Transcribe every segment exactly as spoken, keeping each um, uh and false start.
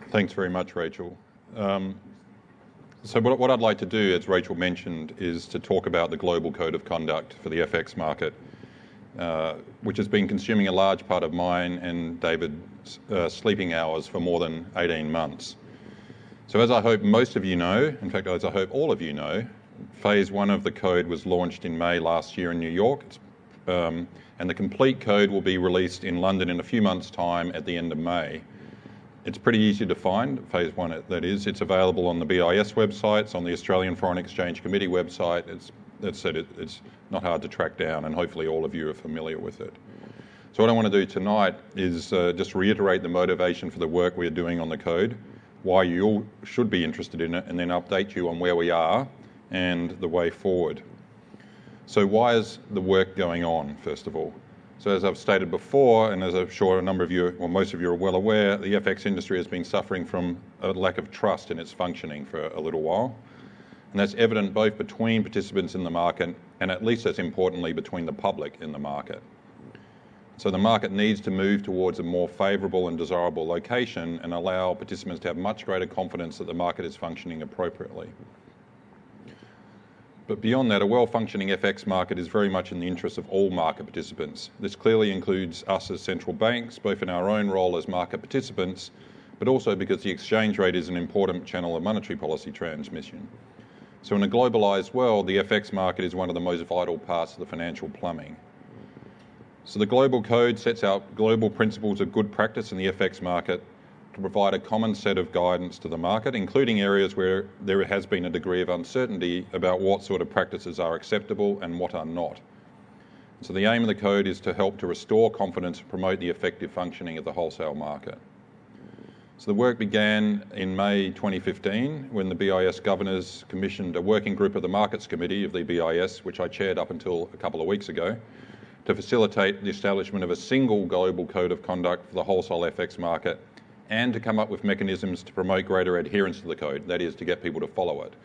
Thanks very much, Rachel. Um, so what, what I'd like to do, as Rachel mentioned, is to talk about the Global Code of Conduct for the F X market, uh, which has been consuming a large part of mine and David's uh, sleeping hours for more than eighteen months. So as I hope most of you know, in fact, as I hope all of you know, phase one of the code was launched in May last year in New York, um, and the complete code will be released in London in a few months' time at the end of May. It's pretty easy to find, phase one that is. It's available on the B I S website, it's on the Australian Foreign Exchange Committee website. It's, that said, it, it's not hard to track down, and hopefully all of you are familiar with it. So what I want to do tonight is uh, just reiterate the motivation for the work we're doing on the code, why you all should be interested in it, and then update you on where we are and the way forward. So why is the work going on, first of all? So as I've stated before, and as I'm sure a number of you, or most of you are well aware, the F X industry has been suffering from a lack of trust in its functioning for a little while. And that's evident both between participants in the market and, at least as importantly, between the public in the market. So the market needs to move towards a more favourable and desirable location and allow participants to have much greater confidence that the market is functioning appropriately. But beyond that, a well-functioning F X market is very much in the interest of all market participants. This clearly includes us as central banks, both in our own role as market participants, but also because the exchange rate is an important channel of monetary policy transmission. So in a globalised world, the F X market is one of the most vital parts of the financial plumbing. So the Global Code sets out global principles of good practice in the F X market to provide a common set of guidance to the market, including areas where there has been a degree of uncertainty about what sort of practices are acceptable and what are not. So the aim of the code is to help to restore confidence and promote the effective functioning of the wholesale market. So the work began in May twenty fifteen when the B I S governors commissioned a working group of the Markets Committee of the B I S, which I chaired up until a couple of weeks ago, to facilitate the establishment of a single global code of conduct for the wholesale F X market and to come up with mechanisms to promote greater adherence to the code, that is, to get people to follow it.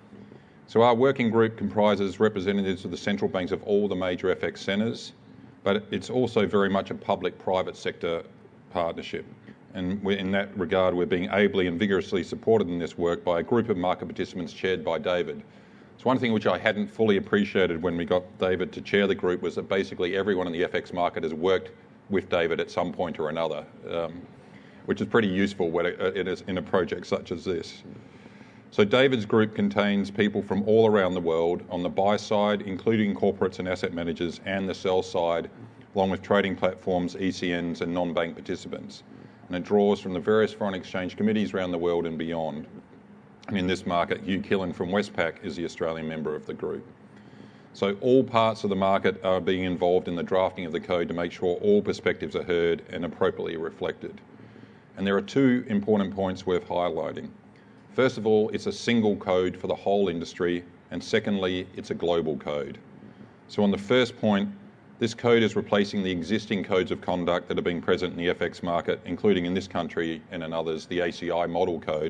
So our working group comprises representatives of the central banks of all the major F X centres, but it's also very much a public-private sector partnership. And we're, in that regard, we're being ably and vigorously supported in this work by a group of market participants chaired by David. So one thing which I hadn't fully appreciated when we got David to chair the group was that basically everyone in the F X market has worked with David at some point or another. Um, which is pretty useful when it, it is in a project such as this. So David's group contains people from all around the world on the buy side, including corporates and asset managers, and the sell side, along with trading platforms, E C Ns and non-bank participants. And it draws from the various foreign exchange committees around the world and beyond. And in this market, Hugh Killen from Westpac is the Australian member of the group. So all parts of the market are being involved in the drafting of the code to make sure all perspectives are heard and appropriately reflected. And there are two important points worth highlighting. First of all, it's a single code for the whole industry, and secondly, it's a global code. So on the first point, this code is replacing the existing codes of conduct that have been present in the F X market, including in this country and in others, the A C I model code.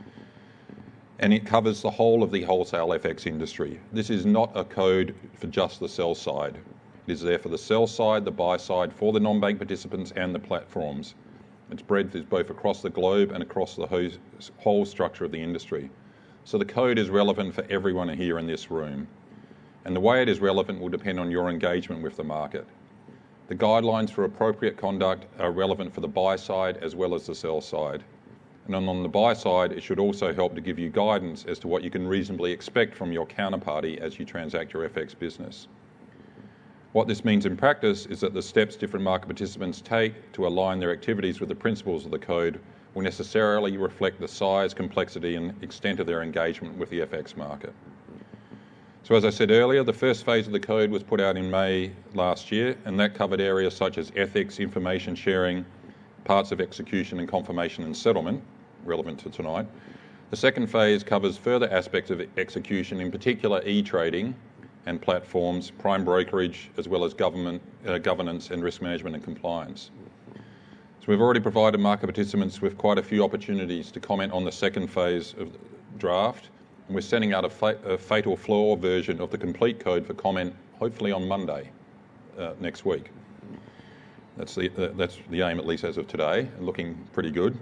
And it covers the whole of the wholesale F X industry. This is not a code for just the sell side. It is there for the sell side, the buy side, for the non-bank participants and the platforms. Its breadth is both across the globe and across the whole structure of the industry. So the code is relevant for everyone here in this room. And the way it is relevant will depend on your engagement with the market. The guidelines for appropriate conduct are relevant for the buy side as well as the sell side. And on the buy side, it should also help to give you guidance as to what you can reasonably expect from your counterparty as you transact your F X business. What this means in practice is that the steps different market participants take to align their activities with the principles of the code will necessarily reflect the size, complexity and extent of their engagement with the F X market. So as I said earlier, the first phase of the code was put out in May last year, and that covered areas such as ethics, information sharing, parts of execution and confirmation and settlement, relevant to tonight. The second phase covers further aspects of execution, in particular e-trading, and platforms, prime brokerage, as well as government uh, governance and risk management and compliance. So we've already provided market participants with quite a few opportunities to comment on the second phase of the draft, and we're sending out a, fa a fatal flaw version of the complete code for comment, hopefully on Monday uh, next week. That's the, uh, that's the aim, at least as of today, looking pretty good.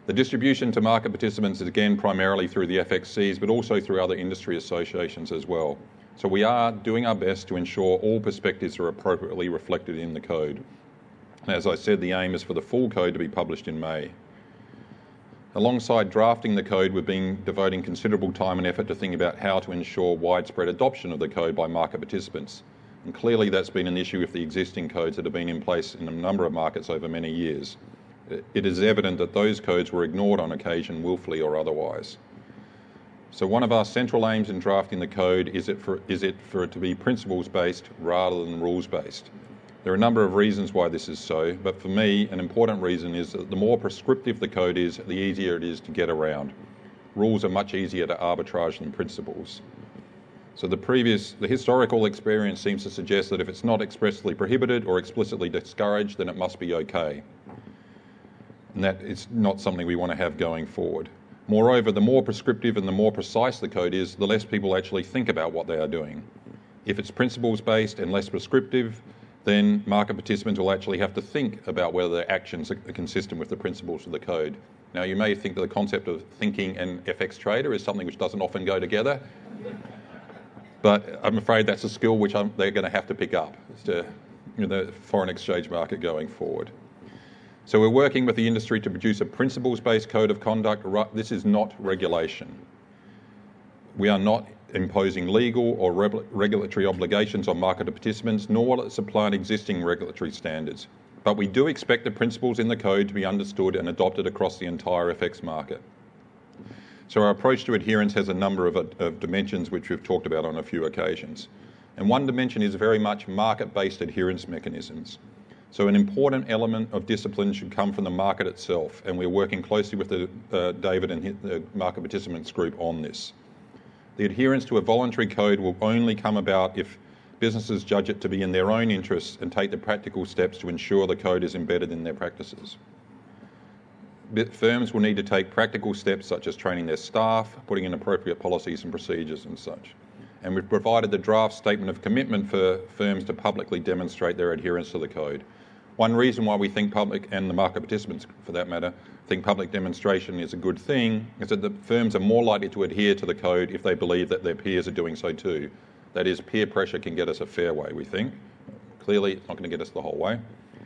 The distribution to market participants is again primarily through the F X Cs, but also through other industry associations as well. So we are doing our best to ensure all perspectives are appropriately reflected in the code. And as I said, the aim is for the full code to be published in May. Alongside drafting the code, we've been devoting considerable time and effort to think about how to ensure widespread adoption of the code by market participants. And clearly that's been an issue with the existing codes that have been in place in a number of markets over many years. It is evident that those codes were ignored on occasion, willfully or otherwise. So one of our central aims in drafting the code is it for, is it for it to be principles-based rather than rules-based. There are a number of reasons why this is so, but for me, an important reason is that the more prescriptive the code is, the easier it is to get around. Rules are much easier to arbitrage than principles. So the previous, the historical experience seems to suggest that if it's not expressly prohibited or explicitly discouraged, then it must be okay. And that is not something we want to have going forward. Moreover, the more prescriptive and the more precise the code is, the less people actually think about what they are doing. If it's principles-based and less prescriptive, then market participants will actually have to think about whether their actions are consistent with the principles of the code. Now, you may think that the concept of thinking and F X trader is something which doesn't often go together, but I'm afraid that's a skill which I'm, they're going to have to pick up to, in the foreign exchange market going forward. So we're working with the industry to produce a principles-based code of conduct. This is not regulation. We are not imposing legal or re- regulatory obligations on market participants, nor will it supplant existing regulatory standards. But we do expect the principles in the code to be understood and adopted across the entire F X market. So our approach to adherence has a number of, of dimensions which we've talked about on a few occasions. And one dimension is very much market-based adherence mechanisms. So an important element of discipline should come from the market itself, and we're working closely with the, uh, David and his, the market participants group on this. The adherence to a voluntary code will only come about if businesses judge it to be in their own interests and take the practical steps to ensure the code is embedded in their practices. Firms will need to take practical steps such as training their staff, putting in appropriate policies and procedures and such. And we've provided the draft statement of commitment for firms to publicly demonstrate their adherence to the code. One reason why we think public, and the market participants for that matter, think public demonstration is a good thing is that the firms are more likely to adhere to the code if they believe that their peers are doing so too. That is, peer pressure can get us a fair way, we think. Clearly, it's not going to get us the whole way.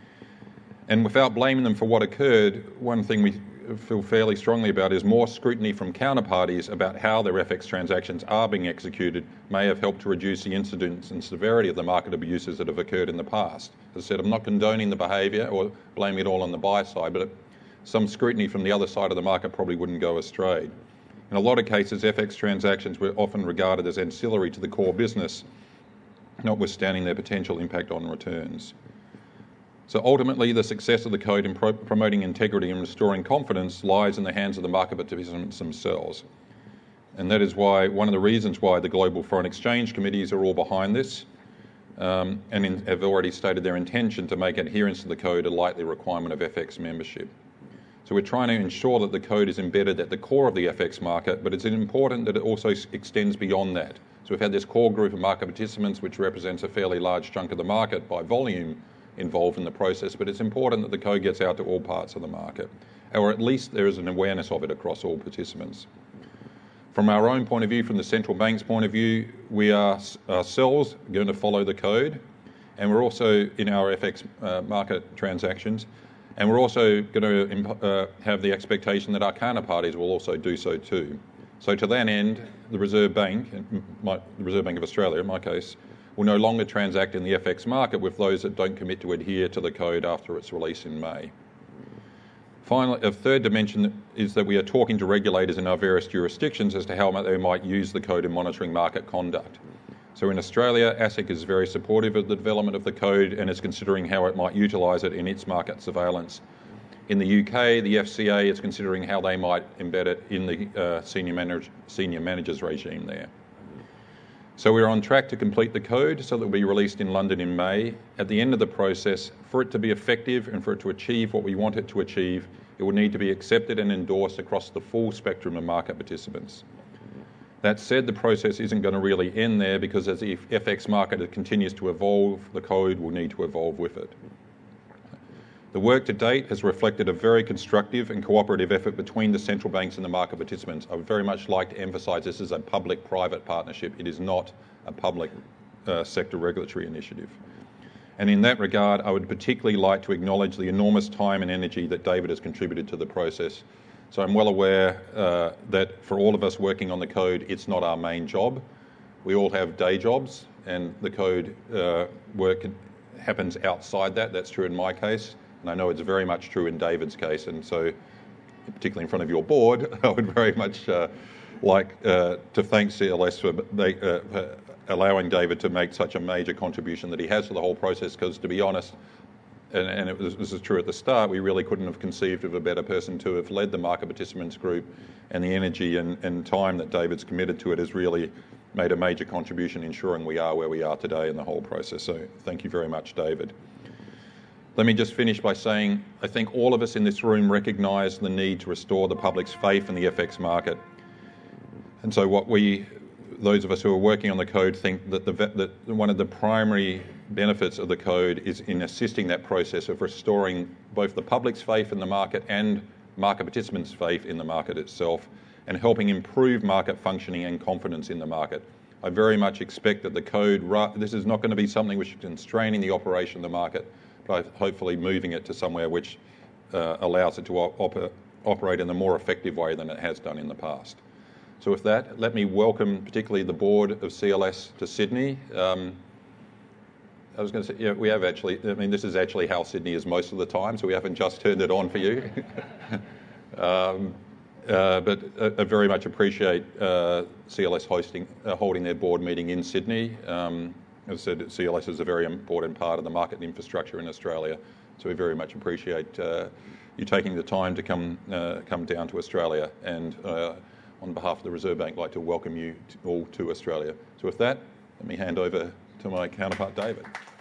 And without blaming them for what occurred, one thing we feel fairly strongly about is more scrutiny from counterparties about how their F X transactions are being executed may have helped to reduce the incidence and severity of the market abuses that have occurred in the past. As I said, I'm not condoning the behaviour or blaming it all on the buy side, but some scrutiny from the other side of the market probably wouldn't go astray. In a lot of cases, F X transactions were often regarded as ancillary to the core business, notwithstanding their potential impact on returns. So ultimately, the success of the code in pro- promoting integrity and restoring confidence lies in the hands of the market participants themselves. And that is why one of the reasons why the global foreign exchange committees are all behind this um, and in, have already stated their intention to make adherence to the code a likely requirement of F X membership. So we're trying to ensure that the code is embedded at the core of the F X market, but it's important that it also extends beyond that. So we've had this core group of market participants, which represents a fairly large chunk of the market by volume, involved in the process, but it's important that the code gets out to all parts of the market, or at least there is an awareness of it across all participants. From our own point of view, from the central bank's point of view, we are ourselves going to follow the code, and we're also in our F X uh, market transactions, and we're also going to uh, have the expectation that our counterparties will also do so too. So to that end, the Reserve Bank, my, the Reserve Bank of Australia in my case, will no longer transact in the F X market with those that don't commit to adhere to the code after its release in May. Finally, a third dimension is that we are talking to regulators in our various jurisdictions as to how they might use the code in monitoring market conduct. So in Australia, ASIC is very supportive of the development of the code and is considering how it might utilise it in its market surveillance. In the U K, the F C A is considering how they might embed it in the uh, senior, manage, senior managers regime there. So we're on track to complete the code so that it will be released in London in May. At the end of the process, for it to be effective and for it to achieve what we want it to achieve, it will need to be accepted and endorsed across the full spectrum of market participants. That said, the process isn't going to really end there because as the F X market continues to evolve, the code will need to evolve with it. The work to date has reflected a very constructive and cooperative effort between the central banks and the market participants. I would very much like to emphasise this is a public-private partnership. It is not a public uh, sector regulatory initiative. And in that regard, I would particularly like to acknowledge the enormous time and energy that David has contributed to the process. So I'm well aware uh, that for all of us working on the code, it's not our main job. We all have day jobs, and the code uh, work happens outside that. That's true in my case, and I know it's very much true in David's case. And so, particularly in front of your board, I would very much uh, like uh, to thank C L S for they, uh, uh, allowing David to make such a major contribution that he has to the whole process, because to be honest, and, and it was, this is true at the start, we really couldn't have conceived of a better person to have led the market participants group, and the energy and, and time that David's committed to it has really made a major contribution ensuring we are where we are today in the whole process. So thank you very much, David. Let me just finish by saying I think all of us in this room recognise the need to restore the public's faith in the F X market. And so what we, those of us who are working on the code, think that, the, that one of the primary benefits of the code is in assisting that process of restoring both the public's faith in the market and market participants' faith in the market itself, and helping improve market functioning and confidence in the market. I very much expect that the code, this is not going to be something which is constraining the operation of the market, but hopefully moving it to somewhere which uh, allows it to op operate in a more effective way than it has done in the past. So with that, let me welcome particularly the board of C L S to Sydney. Um, I was going to say, yeah, we have actually, I mean, this is actually how Sydney is most of the time, so we haven't just turned it on for you. um, uh, but I, I very much appreciate uh, C L S hosting, uh, holding their board meeting in Sydney. Um, as I said, C L S is a very important part of the market infrastructure in Australia, so we very much appreciate uh, you taking the time to come uh, come down to Australia. And uh, on behalf of the Reserve Bank, I'd like to welcome you to, all to Australia. So with that, let me hand over to my counterpart, David.